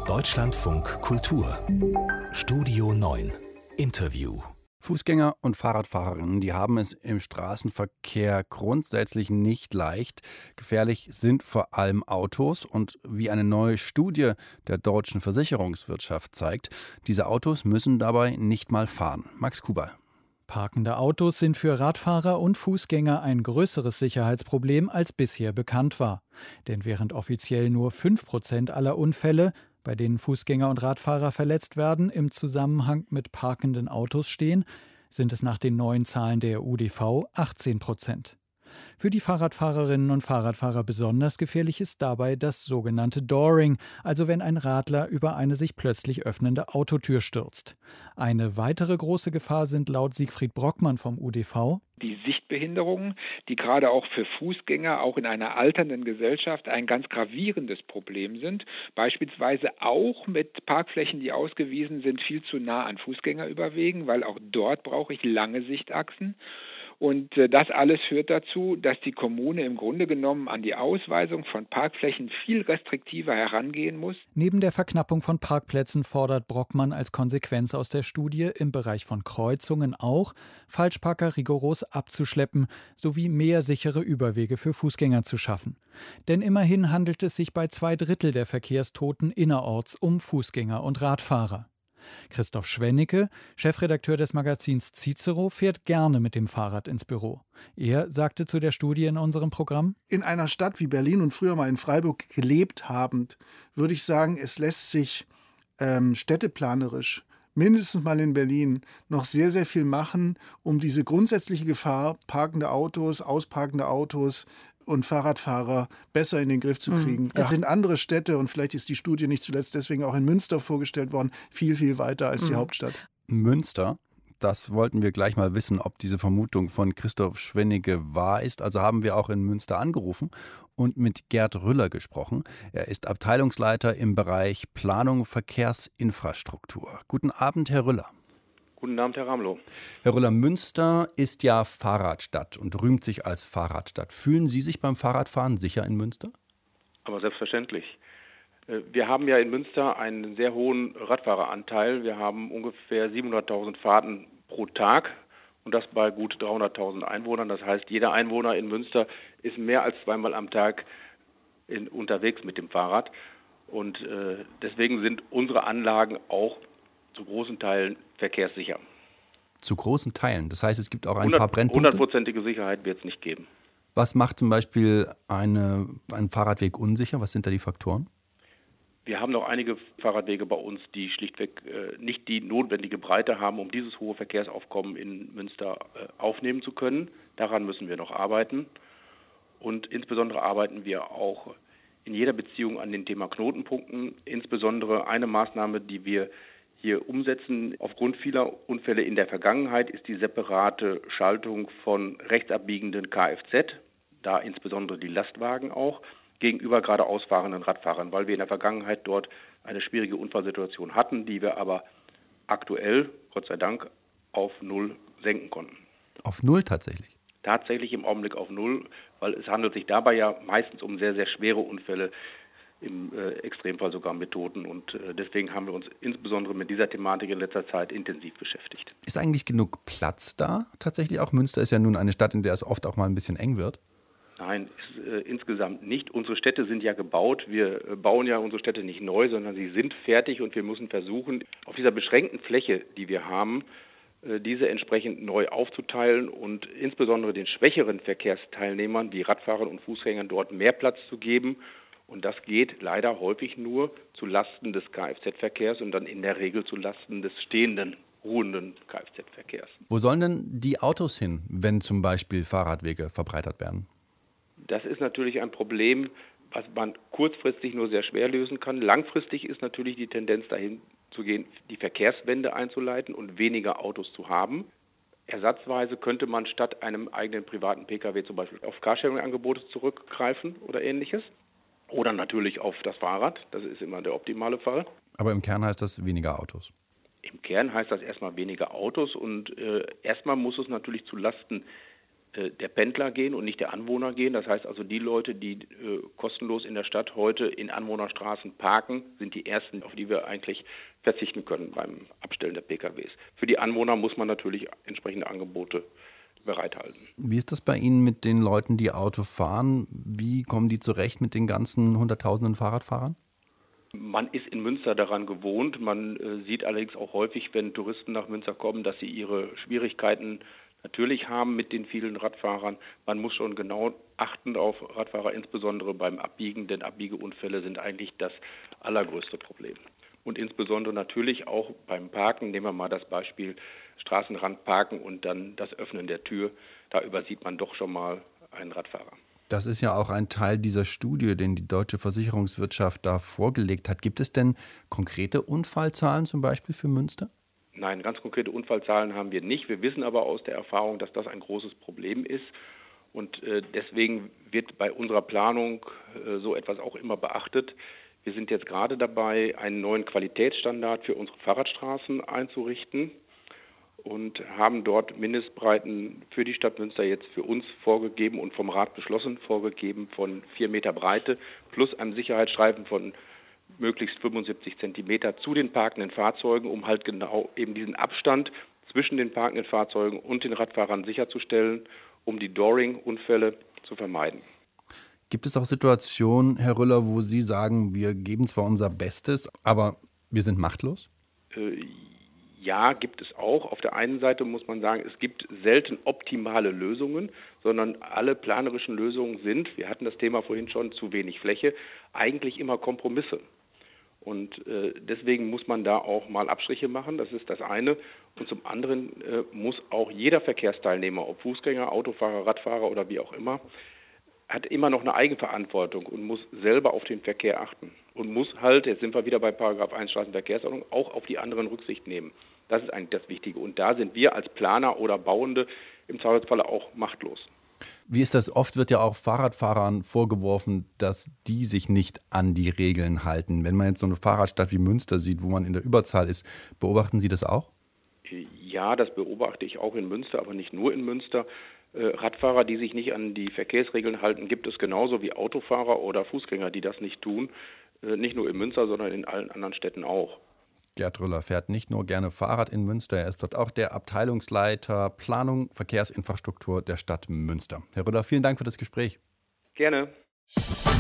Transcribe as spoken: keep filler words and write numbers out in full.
Deutschlandfunk Kultur Studio neun Interview. Fußgänger und Fahrradfahrerinnen, die haben es im Straßenverkehr grundsätzlich nicht leicht. Gefährlich sind vor allem Autos und wie eine neue Studie der deutschen Versicherungswirtschaft zeigt, diese Autos müssen dabei nicht mal fahren. Max Kuba. Parkende Autos sind für Radfahrer und Fußgänger ein größeres Sicherheitsproblem, als bisher bekannt war. Denn während offiziell nur fünf Prozent aller Unfälle, bei denen Fußgänger und Radfahrer verletzt werden, im Zusammenhang mit parkenden Autos stehen, sind es nach den neuen Zahlen der U D V achtzehn Prozent. Für die Fahrradfahrerinnen und Fahrradfahrer besonders gefährlich ist dabei das sogenannte Dooring, also wenn ein Radler über eine sich plötzlich öffnende Autotür stürzt. Eine weitere große Gefahr sind laut Siegfried Brockmann vom U D V die Sichtbehinderungen, die gerade auch für Fußgänger, auch in einer alternden Gesellschaft, ein ganz gravierendes Problem sind. Beispielsweise auch mit Parkflächen, die ausgewiesen sind, viel zu nah an Fußgänger überwegen, weil auch dort brauche ich lange Sichtachsen. Und das alles führt dazu, dass die Kommune im Grunde genommen an die Ausweisung von Parkflächen viel restriktiver herangehen muss. Neben der Verknappung von Parkplätzen fordert Brockmann als Konsequenz aus der Studie im Bereich von Kreuzungen auch, Falschparker rigoros abzuschleppen sowie mehr sichere Überwege für Fußgänger zu schaffen. Denn immerhin handelt es sich bei zwei Drittel der Verkehrstoten innerorts um Fußgänger und Radfahrer. Christoph Schwennicke, Chefredakteur des Magazins Cicero, fährt gerne mit dem Fahrrad ins Büro. Er sagte zu der Studie in unserem Programm: In einer Stadt wie Berlin und früher mal in Freiburg gelebt habend, würde ich sagen, es lässt sich ähm, städteplanerisch, mindestens mal in Berlin, noch sehr, sehr viel machen, um diese grundsätzliche Gefahr, parkende Autos, ausparkende Autos und Fahrradfahrer besser in den Griff zu kriegen. Das sind andere Städte und vielleicht ist die Studie nicht zuletzt deswegen auch in Münster vorgestellt worden, viel, viel weiter als die Hauptstadt. Münster, das wollten wir gleich mal wissen, ob diese Vermutung von Christoph Schwennicke wahr ist. Also haben wir auch in Münster angerufen und mit Gerd Rüller gesprochen. Er ist Abteilungsleiter im Bereich Planung Verkehrsinfrastruktur. Guten Abend, Herr Rüller. Guten Abend, Herr Ramlow. Herr Rüller, Münster ist ja Fahrradstadt und rühmt sich als Fahrradstadt. Fühlen Sie sich beim Fahrradfahren sicher in Münster? Aber selbstverständlich. Wir haben ja in Münster einen sehr hohen Radfahreranteil. Wir haben ungefähr siebenhunderttausend Fahrten pro Tag und das bei gut dreihunderttausend Einwohnern. Das heißt, jeder Einwohner in Münster ist mehr als zweimal am Tag in, unterwegs mit dem Fahrrad. Und äh, deswegen sind unsere Anlagen auch zu großen Teilen verkehrssicher. Zu großen Teilen? Das heißt, es gibt auch ein paar Brennpunkte? Hundertprozentige Sicherheit wird es nicht geben. Was macht zum Beispiel eine, einen Fahrradweg unsicher? Was sind da die Faktoren? Wir haben noch einige Fahrradwege bei uns, die schlichtweg äh, nicht die notwendige Breite haben, um dieses hohe Verkehrsaufkommen in Münster äh, aufnehmen zu können. Daran müssen wir noch arbeiten. Und insbesondere arbeiten wir auch in jeder Beziehung an dem Thema Knotenpunkten. Insbesondere eine Maßnahme, die wir hier umsetzen. Aufgrund vieler Unfälle in der Vergangenheit ist die separate Schaltung von rechtsabbiegenden Kfz, da insbesondere die Lastwagen auch, gegenüber geradeaus fahrenden Radfahrern, weil wir in der Vergangenheit dort eine schwierige Unfallsituation hatten, die wir aber aktuell, Gott sei Dank, auf Null senken konnten. Auf Null tatsächlich? Tatsächlich im Augenblick auf Null, weil es handelt sich dabei ja meistens um sehr, sehr schwere Unfälle, im äh, Extremfall sogar mit Toten. Und äh, deswegen haben wir uns insbesondere mit dieser Thematik in letzter Zeit intensiv beschäftigt. Ist eigentlich genug Platz da tatsächlich auch? Münster ist ja nun eine Stadt, in der es oft auch mal ein bisschen eng wird. Nein, ist, äh, insgesamt nicht. Unsere Städte sind ja gebaut. Wir äh, bauen ja unsere Städte nicht neu, sondern sie sind fertig und wir müssen versuchen, auf dieser beschränkten Fläche, die wir haben, äh, diese entsprechend neu aufzuteilen und insbesondere den schwächeren Verkehrsteilnehmern wie Radfahrern und Fußgängern dort mehr Platz zu geben. Und das geht leider häufig nur zu Lasten des Kfz-Verkehrs und dann in der Regel zu Lasten des stehenden, ruhenden Kfz-Verkehrs. Wo sollen denn die Autos hin, wenn zum Beispiel Fahrradwege verbreitert werden? Das ist natürlich ein Problem, was man kurzfristig nur sehr schwer lösen kann. Langfristig ist natürlich die Tendenz dahin zu gehen, die Verkehrswende einzuleiten und weniger Autos zu haben. Ersatzweise könnte man statt einem eigenen privaten Pkw zum Beispiel auf Carsharing-Angebote zurückgreifen oder ähnliches. Oder natürlich auf das Fahrrad, das ist immer der optimale Fall. Aber im Kern heißt das weniger Autos? Im Kern heißt das erstmal weniger Autos und äh, erstmal muss es natürlich zu Lasten der Pendler gehen und nicht der Anwohner gehen. Das heißt also, die Leute, die äh, kostenlos in der Stadt heute in Anwohnerstraßen parken, sind die ersten, auf die wir eigentlich verzichten können beim Abstellen der P K Ws. Für die Anwohner muss man natürlich entsprechende Angebote bereithalten. Wie ist das bei Ihnen mit den Leuten, die Auto fahren? Wie kommen die zurecht mit den ganzen hunderttausenden Fahrradfahrern? Man ist in Münster daran gewohnt. Man äh, sieht allerdings auch häufig, wenn Touristen nach Münster kommen, dass sie ihre Schwierigkeiten natürlich haben mit den vielen Radfahrern. Man muss schon genau achten auf Radfahrer, insbesondere beim Abbiegen, denn Abbiegeunfälle sind eigentlich das allergrößte Problem. Und insbesondere natürlich auch beim Parken, nehmen wir mal das Beispiel Straßenrand parken und dann das Öffnen der Tür, da übersieht man doch schon mal einen Radfahrer. Das ist ja auch ein Teil dieser Studie, den die deutsche Versicherungswirtschaft da vorgelegt hat. Gibt es denn konkrete Unfallzahlen zum Beispiel für Münster? Nein, ganz konkrete Unfallzahlen haben wir nicht. Wir wissen aber aus der Erfahrung, dass das ein großes Problem ist. Und äh, deswegen wird bei unserer Planung äh, so etwas auch immer beachtet. Wir sind jetzt gerade dabei, einen neuen Qualitätsstandard für unsere Fahrradstraßen einzurichten und haben dort Mindestbreiten für die Stadt Münster jetzt für uns vorgegeben und vom Rat beschlossen vorgegeben von vier Meter Breite plus einem Sicherheitsstreifen von möglichst fünfundsiebzig Zentimeter zu den parkenden Fahrzeugen, um halt genau eben diesen Abstand zwischen den parkenden Fahrzeugen und den Radfahrern sicherzustellen, um die Dooring-Unfälle zu vermeiden. Gibt es auch Situationen, Herr Rüller, wo Sie sagen, wir geben zwar unser Bestes, aber wir sind machtlos? Äh, ja, gibt es auch. Auf der einen Seite muss man sagen, es gibt selten optimale Lösungen, sondern alle planerischen Lösungen sind, wir hatten das Thema vorhin schon, zu wenig Fläche, eigentlich immer Kompromisse. Und äh, deswegen muss man da auch mal Abstriche machen, das ist das eine. Und zum anderen äh, muss auch jeder Verkehrsteilnehmer, ob Fußgänger, Autofahrer, Radfahrer oder wie auch immer, hat immer noch eine Eigenverantwortung und muss selber auf den Verkehr achten. Und muss halt, jetzt sind wir wieder bei Paragraph eins Straßenverkehrsordnung, auch auf die anderen Rücksicht nehmen. Das ist eigentlich das Wichtige. Und da sind wir als Planer oder Bauende im Zweifelsfalle auch machtlos. Wie ist das? Oft wird ja auch Fahrradfahrern vorgeworfen, dass die sich nicht an die Regeln halten. Wenn man jetzt so eine Fahrradstadt wie Münster sieht, wo man in der Überzahl ist, beobachten Sie das auch? Ja, das beobachte ich auch in Münster, aber nicht nur in Münster. Äh, Radfahrer, die sich nicht an die Verkehrsregeln halten, gibt es genauso wie Autofahrer oder Fußgänger, die das nicht tun. Äh, nicht nur in Münster, sondern in allen anderen Städten auch. Gerd Rüller fährt nicht nur gerne Fahrrad in Münster, er ist dort auch der Abteilungsleiter Planung, Verkehrsinfrastruktur der Stadt Münster. Herr Rüller, vielen Dank für das Gespräch. Gerne.